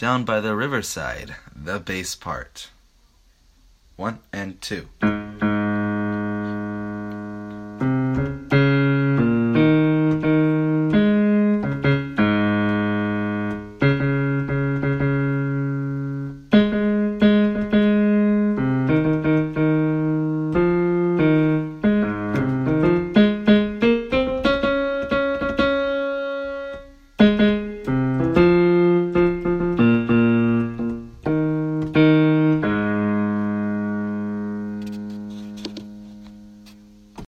Down by the riverside, the bass part. 1 and 2.